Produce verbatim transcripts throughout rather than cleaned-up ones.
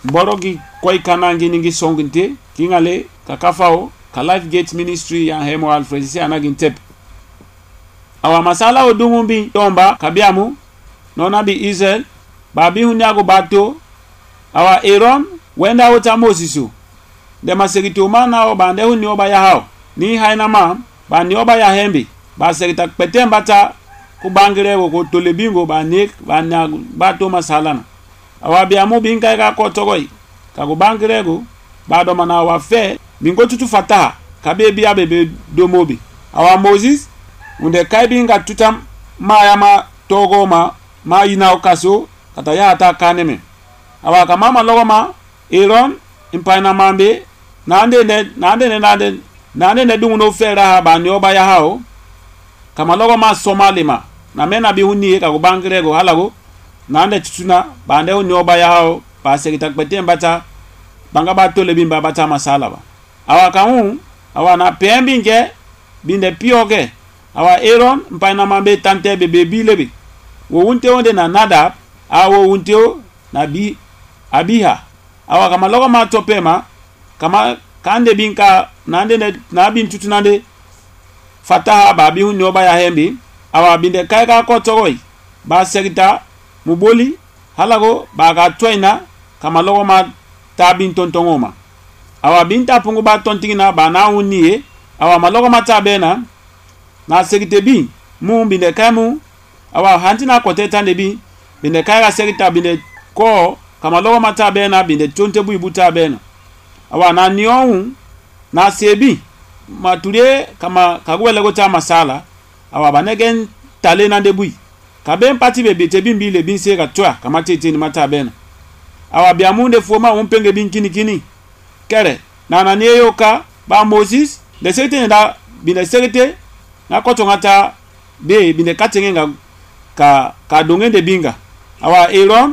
borogi koy kanangi ningi songinte kingale kakafao ka Life Gate Ministry ya hemo alfresi anagin tep awa masala odumumbi tomba kabiamu nona bi Israel babi hunyago bato awa Aaron wenda wota Mosisu de maserito mana o bande hunni oba ya hao ni haina ma ba ni oba ya hembi ba serita petembata kubangire ko tolebingo ba nik ba na bato masalana awa biamu binka ka ko togoi ka kubangire go ba do mana wa fe bingo tutu fata kabebi abebe domobi awa Moses unde kaibinga tutam mayama togo ma ma ina okaso kata ya ata kaneme awa kama logoma Aaron impaina mambe nande ne nande ne nande nande ne dungu no fera ba ni oba ya hao kama logoma Somalima na mena bi huni ka kubangire go halago nande tutuna bande huni oba ya hao ba sekita kpete mbata banga ba tole bimba bata masala ba awa kamu awa na pembinge binde pioge awa Aaron mpaina mambe tante bebe bilebe wo wunte onde na Nadab awo wunte na bi Abiha awa kama logo ma topema kama kande binka nande ne na bin tutunande fataha ba bi hunyo ba ya hembi awa binde kaiga ko togoi ba segita muboli halago ba ga twaina kama logo ma tabin tontongoma awa binta pungu ba tontingina ba na hunnie awa malogo ma tabena na segite bi mu binde kamu awa hantina ko tetande bi binde kaiga segita binde ko kama logo mata bena binde tonte bu ibuta bena awa na nion na sebi mature kama kagwele go ta masala awa banegen tale na debui kaben pati bebe te bimbile binse ka twa kama tete ni mata bena awa biamunde foma umpenge binkini kini kere na na neyoka ba Moses de sete da binde sete na koto ngata be binde katenga ka ka dongende binga awa Aaron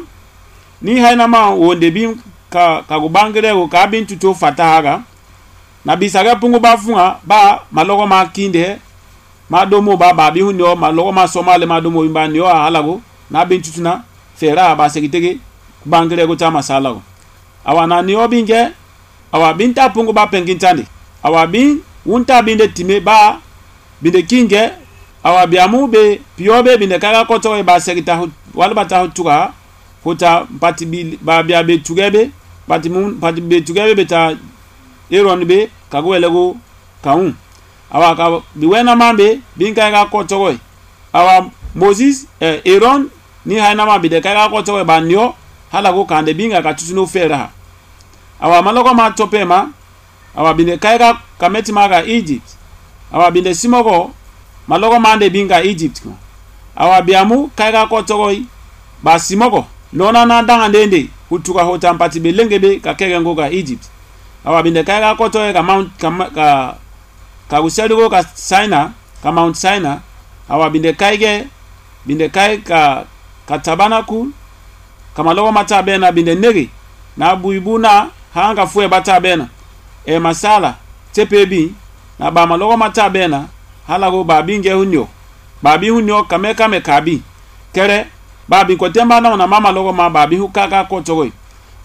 ni haina ma wonde bim ka ka kubangire ko ka bin tuto fatahaga na bisaga pungu bafunga ba malogo ma kinde madomo ba ba bi hunyo malogo ma Somale madomo imbani yo halago na bin tutuna fera ba segitege kubangire ko tama salago awa na ni obinge awa binta pungu ba pengintande awa bin wunta binde time ba binde kinge awa biamu be piobe binde kaga koto ba segita wala bata hutuga hota pati bi ba bia be tugebe pati mun pati be tugebe beta Aaron be kagwelego kaun awa ka biwena mambe binka ga kotogoy awa Moses eh, Aaron ni haina mambe de kaga kotogoy banyo halago kande binga ka tutuno fera awa maloko ma topema awa binde kaga kameti maga Egypt awa binde simogo maloko mande binga Egypt awa biamu kaga kotogoy ba simogo lona na danga ndende hutuka hota mpati belengebe ka kegengo ka Egypt awa binde kaga koto ka Mount ka ka, ka usaligo ka Sinai ka Mount Sinai awa binde kaige binde kai ka ka Tabernacle kama logo mata bena binde negi na buibuna hanga fue bata bena e masala tepebi na ba malogo mata bena halago babinge hunyo babi hunyo kame kame kabi kere babi ko temba na na mama logo ma babi hukaka ko togoi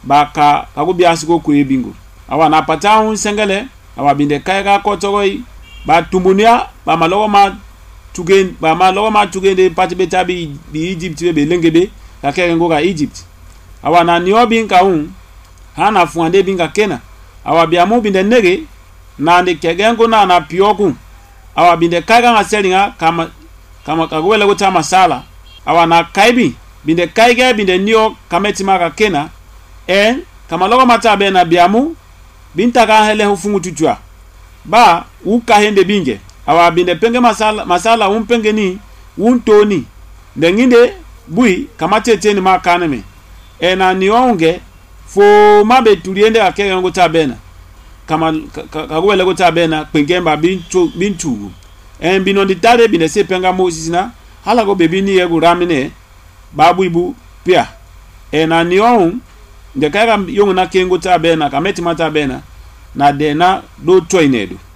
baka kagubi asiko ku ebingo awa na pata un sengele awa binde kaiga ko togoi ba tumunia ba malogo ma tugen ba malogo ma tugende pati betabi bi Egypt be lengebe ka kerengo ka Egypt awa na niobi nka un hana fuande binga kena awa biamu binde nege na ndi kegengo na na pioku awa binde kaiga ngaselinga kama kama kagwele go tama sala awa na kaibi binde kaige binde nio kameti maka kena en kama logo mata bena biamu binta ka hele hufungu tutwa ba uka hende binge awa binde penge masala masala umpenge ni untoni ndenginde bui kama teteni makaneme ena nionge fo mabe tuliende akege ngo tabena kama kagwele go tabena pengemba bintu bintu en binondi tare binde se penga Moses na hala go bebi ni egu ramine babu ibu pia ena nion de kaga yongu na kengo tabena kameti mata bena na dena do toinedo